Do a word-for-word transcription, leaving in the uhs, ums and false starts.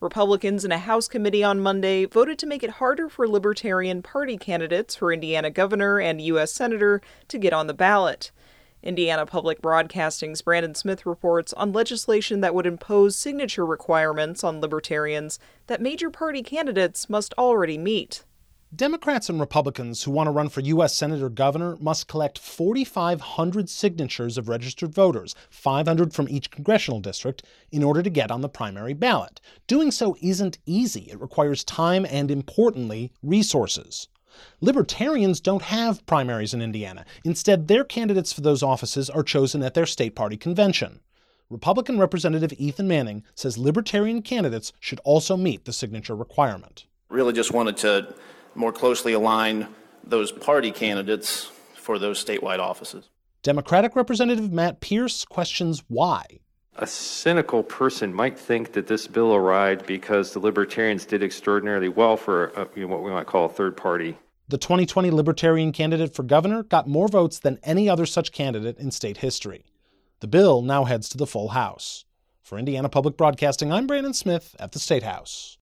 Republicans in a House committee on Monday voted to make it harder for Libertarian Party candidates for Indiana governor and U S senator to get on the ballot. Indiana Public Broadcasting's Brandon Smith reports on legislation that would impose signature requirements on Libertarians that major party candidates must already meet. Democrats and Republicans who want to run for U S Senator Governor must collect four thousand five hundred signatures of registered voters, five hundred from each congressional district, in order to get on the primary ballot. Doing so isn't easy. It requires time and, importantly, resources. Libertarians don't have primaries in Indiana. Instead, their candidates for those offices are chosen at their state party convention. Republican Representative Ethan Manning says Libertarian candidates should also meet the signature requirement. Really just wanted to more closely align those party candidates for those statewide offices. Democratic Representative Matt Pierce questions why. A cynical person might think that this bill arrived because the Libertarians did extraordinarily well for a, you know, what we might call a third party. The twenty twenty Libertarian candidate for governor got more votes than any other such candidate in state history. The bill now heads to the full House. For Indiana Public Broadcasting, I'm Brandon Smith at the State House.